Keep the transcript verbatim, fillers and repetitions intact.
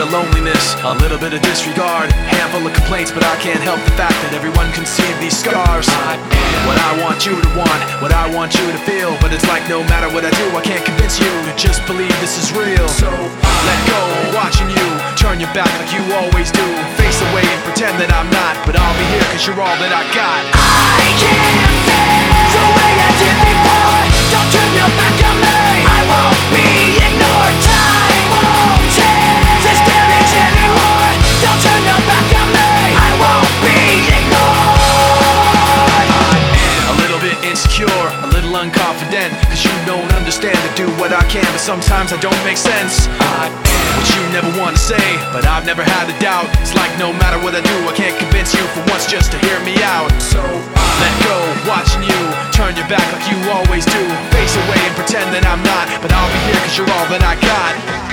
loneliness, a little bit of disregard, handful of complaints, but I can't help the fact that everyone can see these scars. I am what I want you to want, what I want you to feel, but it's like no matter what I do, I can't convince you to just believe this is real. So let go, watching you turn your back like you always do, face away and pretend that I'm not, but I'll be here cause you're all that I got. I can't feel the way I did before. Don't turn your back on me, I won't be ignored. Time won't change this damage anymore. Don't turn your back on me, I won't be ignored. I am a little bit insecure, a little unconfident, cause you don't understand to do what I can, but sometimes I don't make sense. I am what you never want to say, but I've never had a doubt. It's like no matter what I do, I can't convince you for once just to hear me out. So let go, watching you turn your back like you always do, face away and pretend that I'm not, but I'll be here cause you're all that I got.